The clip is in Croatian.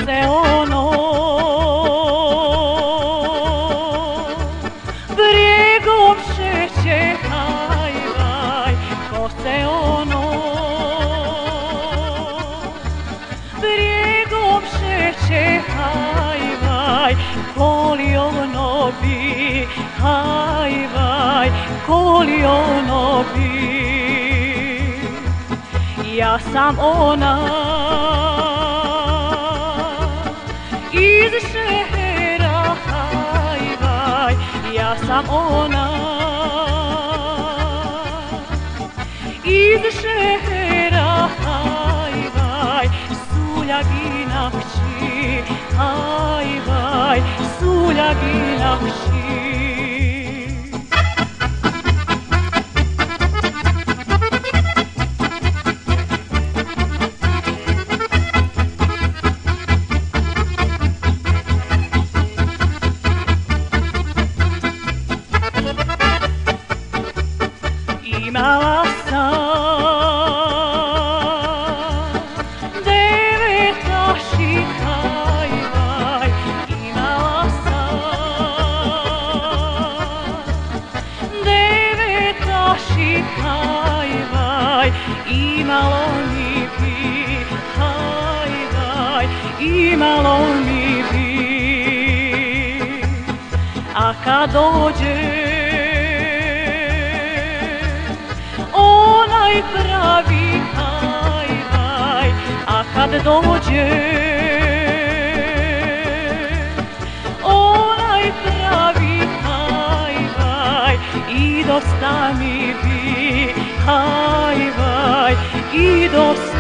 se ono brijegom šeće, haj vaj, ko se ono brijegom šeće, haj vaj, koli ono bi, haj vaj, koli ono bi. Ja sam ona iz šehera, haj vaj, ja sam ona iz šehera, haj vaj, Suljagina kći, haj vaj, Suljagina kći. Imala sam devetaši, haj vaj, imala sam devetaši, haj vaj, imalo mi bi, haj vaj, imalo mi bi. A kad dođe onaj pravi, haj vaj, a kad dođe onaj pravi, haj vaj, i dosta mi bi, haj vaj, i dosta